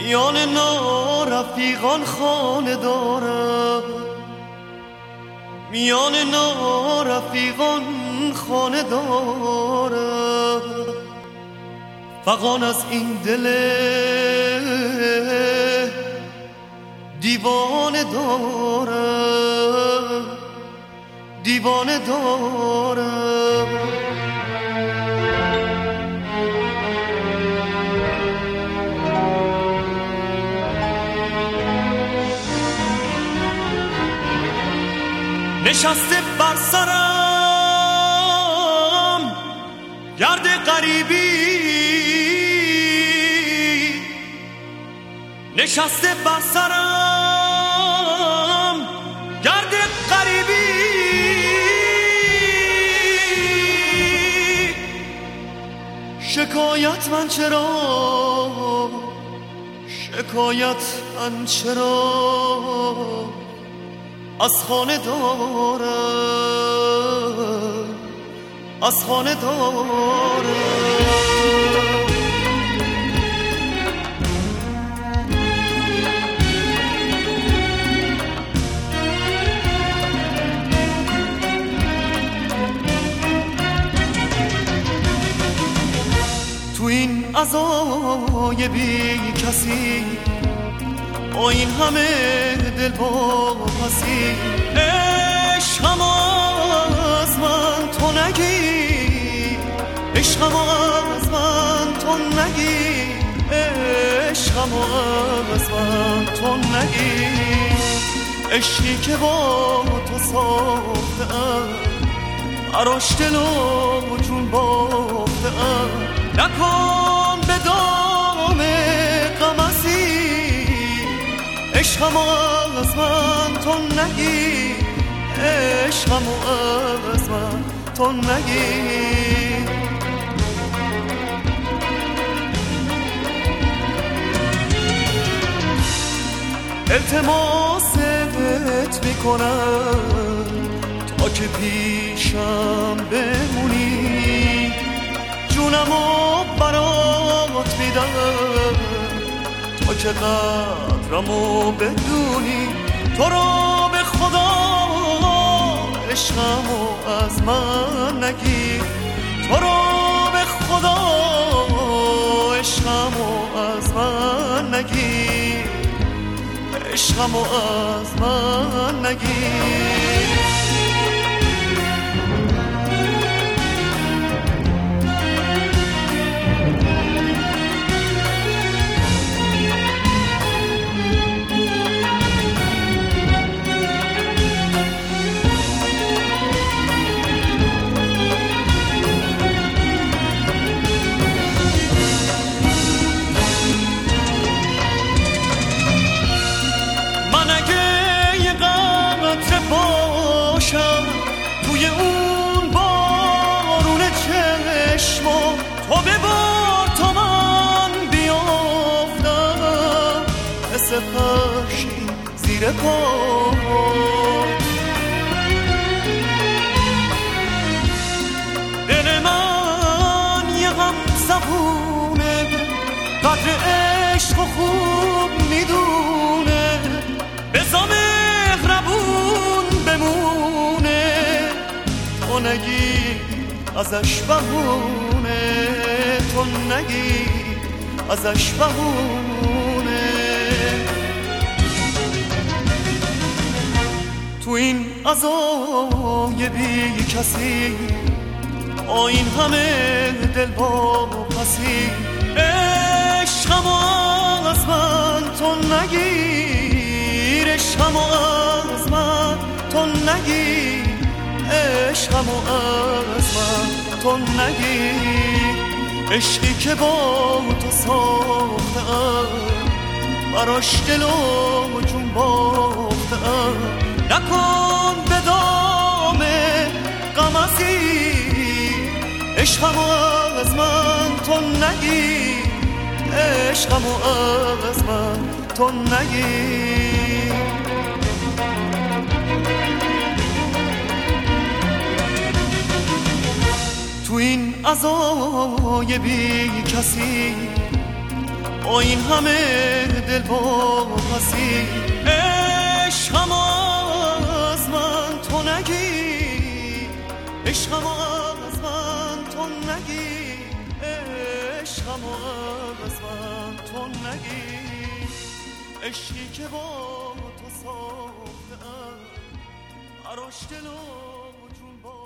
میان نارفیقان خانه دارم، میان نارفیقان خانه دارم، فغان از این دل دیوانه دارم، دیوانه دارم. نشسته بر سرم گرد غریبی، نشسته بر سرم گرد غریبی، شکایت من چرا، شکایت من چرا از خانه دارم، از خانه دارم. تو این عزای بی کسی، با این همه دل واپسی، عشقم از من تو نگی، عشقم از من تو نگی، عشقم از من تو نگی. عشقی که با تو ساختم، براش دل و جون باختم، نکن به دام غم عشقم از من تو نگی، عشقم از من تو نگی. التماست میکنم تا که پیشم بمونی، جونمو برات میدم تا که قدرمو بدونی. تو رو به خدا عشقمو از من نگیر، تو رو به خدا عشقمو از من نگیر، عشقمو از من نگیر. توی اون بارون چشما تو ببار تا من بیافتم، حس فرشی زیر پات. دل من یه غم زبونه، قدر عشق و خوب میدونه، بزا مهربون بمونه، تو نگی ازش بهونه، تو نگی ازش بهونه. تو این عزای بی کسی، با این همه دل واپسی، عشقم از من تو نگیر، عشقم از من تو نگیر، عشقم از من تو نگیر. عشقی که با تو ساختم، براش دل و جون باختم، نکن به دام غم اسیر، عشقم از من تو نگیر، عشقم از من تو نگیر. تو این عزای بی کسی، با این همه دل واپسی عشقم از من تو نگی عشقم از من تو نگی عشقم از من تو نگی عشقی که با تو ساختم براش دل و جون با